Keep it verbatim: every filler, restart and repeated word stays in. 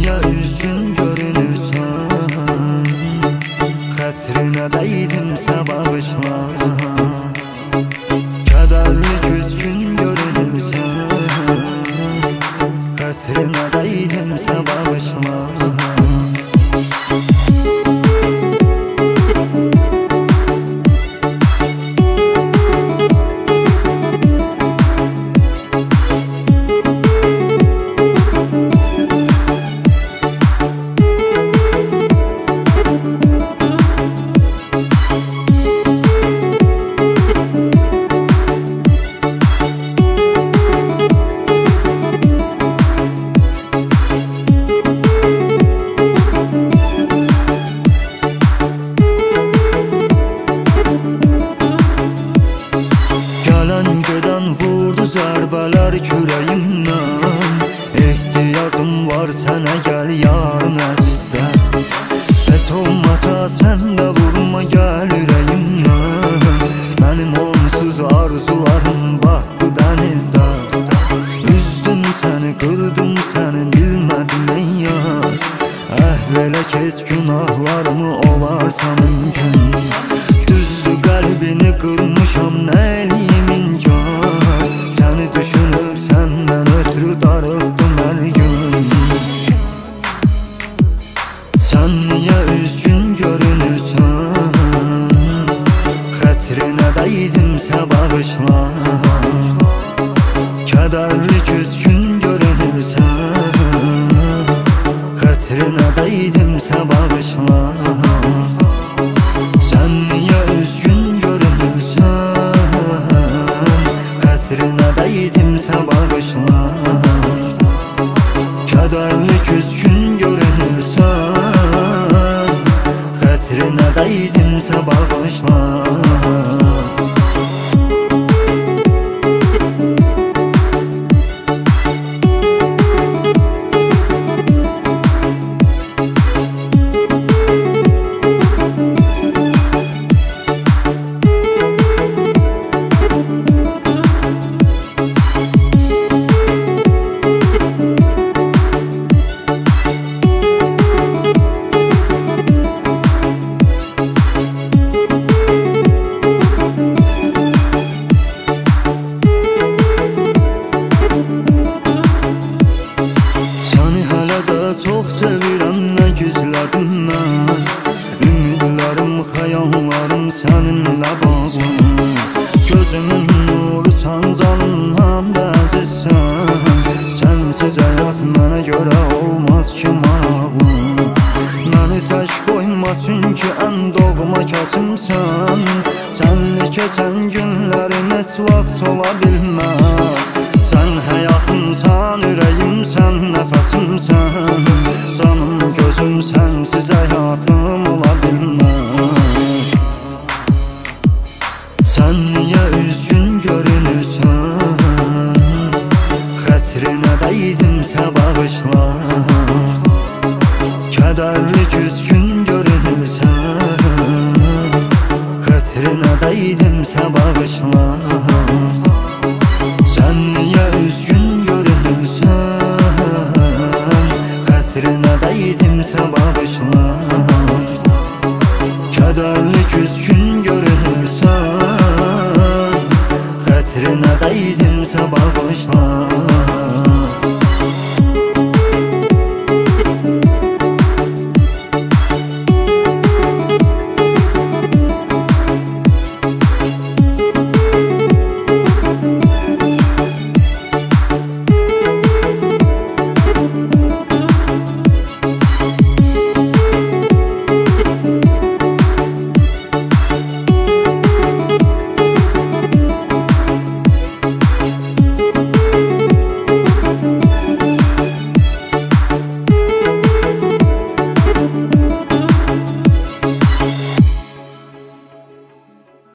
niyə üzgün görünürsən? Xətrinə dəydimsə bağışla. Kədərli küskün görünürsən, xətrinə dəydimsə bağışla. Zərbələr kürəyimdən, ehtiyacım var sənə, gəl yarın əzizdən. Heç olmasa sən də vurma gəl ürəyimdən. Mənim onsuz arzularım batdı dənizdə. Üzdüm səni, qırdım səni, bilmədim ey yar. Əhv elə keç günahlarımı olarsa mümkün. Düzdür qəlbini qırmışam, nə eləyim inkar. Səni düşünüb səndən ötürü darıqdım hər gün. Sən niyə üzgün görünürsən? Xətrinə dəydimsə bağışla. Kədərli küskün görünürsən, xətrinə dəydimsə bağışla. Sən niyə üzgün görünürsən? Xətrinə dəydimsə bağışla. Kədərli küskün görünürsən, xətrinə dəydimsə bağışla. Çox sevirəm, nə gizlədim mən. Ümidlərim, xəyallarım səninlə bağlı. Gözümün nurusan, canımdan bəzizsən. Sənsiz həyat mənə görə olmaz ki maraqlı. Məni tək qoyma, çünki ən doğma kəsimsən. Sənli keçən günlərim heç vaxt ola bilməz. Sən həyatımsan, ürəyimsən, nəfəsimsən. Canım, gözüm, sənsiz həyatım ola bilməz. Sən niyə üzgün görünürsən? Xətrinə dəydimsə bağışla. Kədərli küskün